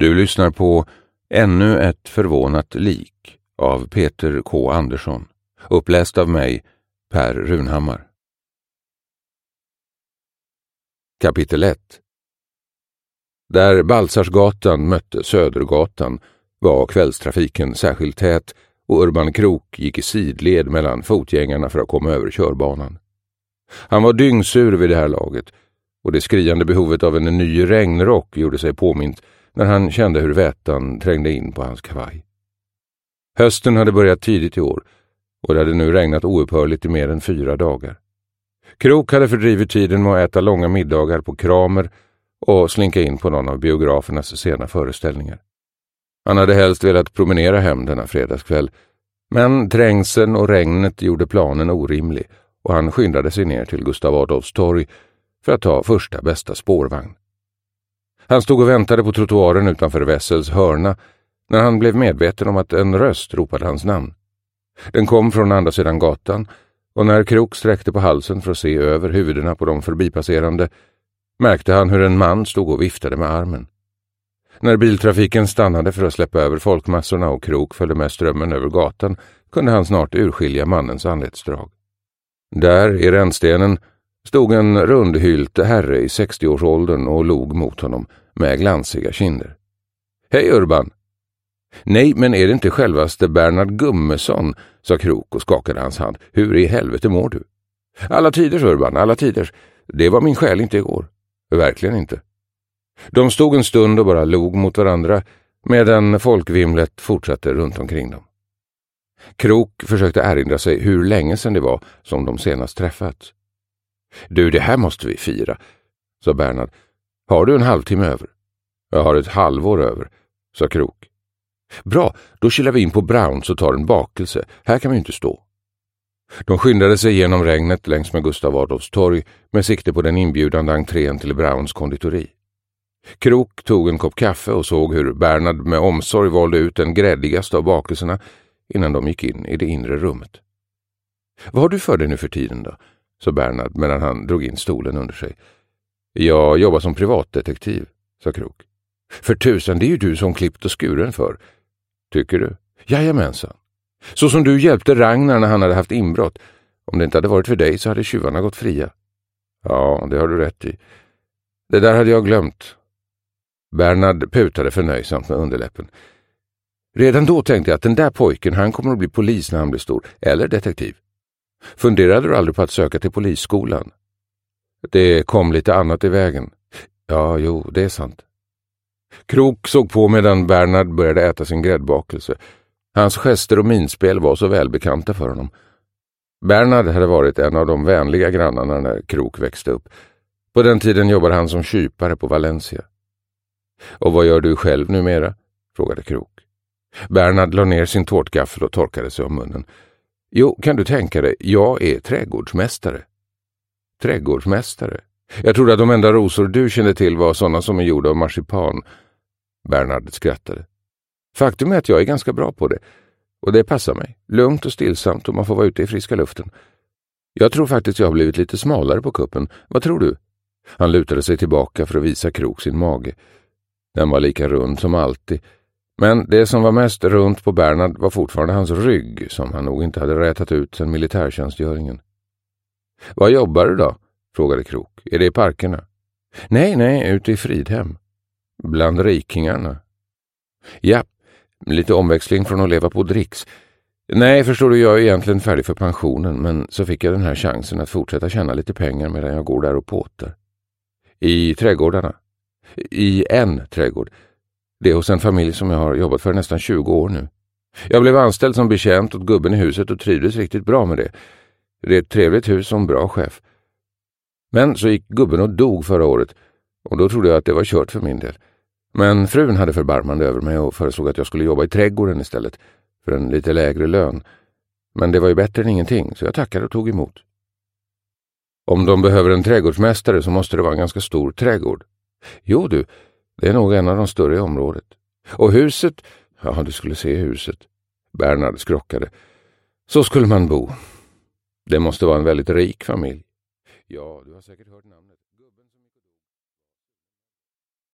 Du lyssnar på Ännu ett förvånat lik av Peter K. Andersson, uppläst av mig, Per Runhammar. Kapitel 1. Där Balsarsgatan mötte Södergatan var kvällstrafiken särskilt tät och Urban Krok gick i sidled mellan fotgängarna för att komma över körbanan. Han var dyngsur vid det här laget och det skriande behovet av en ny regnrock gjorde sig påmint när han kände hur vätan trängde in på hans kavaj. Hösten hade börjat tidigt i år och det hade nu regnat oupphörligt i mer än 4 dagar. Krok hade fördrivit tiden med att äta långa middagar på Kramer och slinka in på någon av biografernas sena föreställningar. Han hade helst velat promenera hem denna fredagskväll, men trängseln och regnet gjorde planen orimlig och han skyndade sig ner till Gustav Adolfs torg för att ta första bästa spårvagn. Han stod och väntade på trottoaren utanför Wessels hörna när han blev medveten om att en röst ropade hans namn. Den kom från andra sidan gatan och när Krok sträckte på halsen för att se över huvudena på de förbipasserande märkte han hur en man stod och viftade med armen. När biltrafiken stannade för att släppa över folkmassorna och Krok följde med strömmen över gatan kunde han snart urskilja mannens anletsdrag. Där i rännstenen stod en rundhylt herre i 60-årsåldern och log mot honom med glansiga kinder. Hej Urban! Nej, men är det inte självaste Bernhard Gummesson, sa Krok och skakade hans hand. Hur i helvete mår du? Alla tiders Urban, alla tiders. Det var min själ inte igår. Verkligen inte. De stod en stund och bara log mot varandra medan folkvimlet fortsatte runt omkring dem. Krok försökte erinra sig hur länge sedan det var som de senast träffats. Du, det här måste vi fira, sa Bernhard. Har du en halvtimme över? Jag har ett halvår över, sa Krok. Bra, då kilar vi in på Browns och tar en bakelse. Här kan vi inte stå. De skyndade sig genom regnet längs med Gustav Adolfs torg med sikte på den inbjudande entrén till Browns konditori. Krok tog en kopp kaffe och såg hur Bernhard med omsorg valde ut den gräddigaste av bakelserna innan de gick in i det inre rummet. Vad har du för dig nu för tiden då? Sa Bernhard medan han drog in stolen under sig. Jag jobbar som privatdetektiv, sa Krok. För tusan, det är ju du som klippt och skuren för. Tycker du? Jajamensan. Så som du hjälpte Ragnar när han hade haft inbrott. Om det inte hade varit för dig så hade tjuvarna gått fria. Ja, det har du rätt i. Det där hade jag glömt. Bernhard putade förnöjsamt med underläppen. Redan då tänkte jag att den där pojken, han kommer att bli polis när han blir stor. Eller detektiv. Funderade du aldrig på att söka till polisskolan? Det kom lite annat i vägen. Ja, jo, det är sant. Krok såg på medan Bernhard började äta sin gräddbakelse. Hans gester och minspel var så välbekanta för honom. Bernhard hade varit en av de vänliga grannarna när Krok växte upp. På den tiden jobbade han som kypare på Valencia. Och vad gör du själv numera? Frågade Krok. Bernhard la ner sin tårtgaffel och torkade sig om munnen. Jo, kan du tänka dig, jag är trädgårdsmästare. Trädgårdsmästare? Jag trodde att de enda rosor du kände till var sådana som är gjorda av marsipan. Bernhard skrattade. Faktum är att jag är ganska bra på det. Och det passar mig. Lugnt och stillsamt och man får vara ute i friska luften. Jag tror faktiskt jag har blivit lite smalare på kuppen. Vad tror du? Han lutade sig tillbaka för att visa Krok sin mage. Den var lika rund som alltid. Men det som var mest runt på Bernhard var fortfarande hans rygg som han nog inte hade rätat ut sedan militärtjänstgöringen. Vad jobbar du då? Frågade Krok. Är det i parkerna? Nej, ute i Fridhem. Bland rikingarna. Ja, lite omväxling från att leva på dricks. Nej, förstår du, jag är egentligen färdig för pensionen, men så fick jag den här chansen att fortsätta tjäna lite pengar medan jag går där och påtar. I trädgårdarna. I en trädgård. Det är hos en familj som jag har jobbat för nästan 20 år nu. Jag blev anställd som betjänt åt gubben i huset och trivdes riktigt bra med det. Det är ett trevligt hus och en bra chef. Men så gick gubben och dog förra året och då trodde jag att det var kört för min del. Men frun hade förbarmande över mig och föreslog att jag skulle jobba i trädgården istället för en lite lägre lön. Men det var ju bättre än ingenting så jag tackade och tog emot. Om de behöver en trädgårdsmästare så måste det vara en ganska stor trädgård. Jo du, det är nog en av de större i området. Och huset? Ja, du skulle se huset. Bernhard skrockade. Så skulle man bo. Det måste vara en väldigt rik familj. Ja, du har säkert hört namnet.